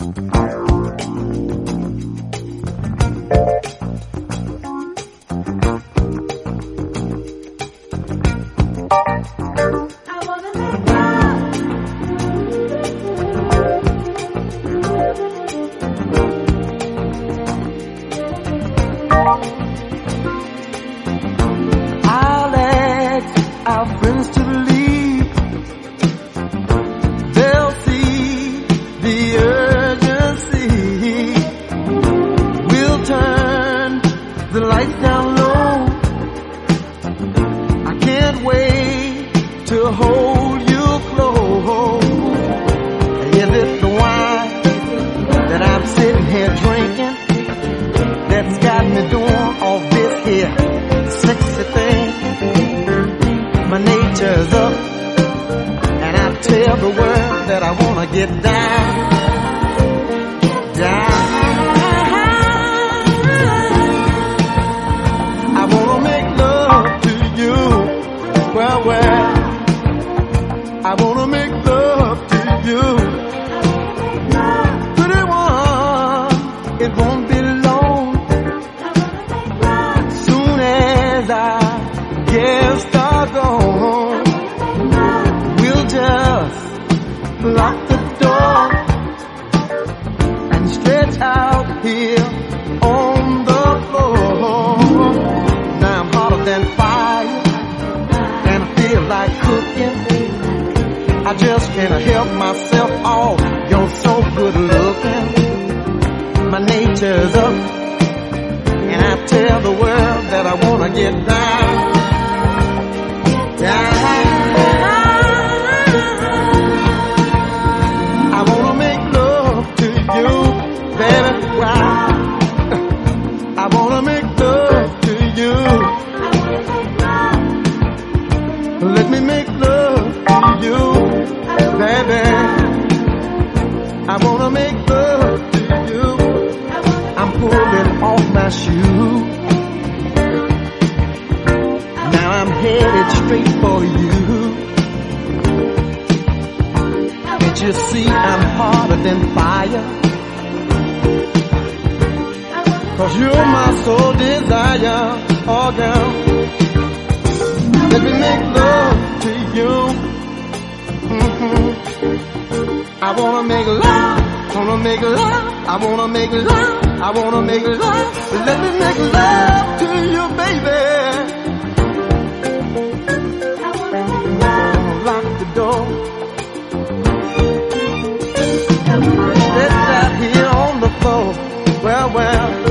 I'll ask our friends to believe. They'll see the urgency. We'll turn the lights down low. I can't wait to hold you close. Is it the wine that I'm sitting here drinking that's got me doing all this here sexy thing? My nature's up, and I tell the world that I wanna get down, down. I wanna make love to you, well, I wanna make love to you. Pretty one, it won't be long. Soon as I get started on, we'll just lock the door and stretch out here on the floor. Now I'm hotter than fire, and I feel like cooking. I just can't help myself. Oh, you're so good looking. My nature's up, and I tell the world that I wanna get down, down. I wanna make love to you, baby. Wow. I wanna make love to you. Let me make love to you, baby. I wanna make love to you. I'm pulling off my shoe. Now I'm headed straight for you. Can't you see I'm hotter than fire? 'Cause you're my sole desire, oh girl. Let me make love to you. I wanna make love, wanna make love, I wanna make love, I wanna make love. Let me make love to you, baby. Lock the door. Let's out here on the floor. Well,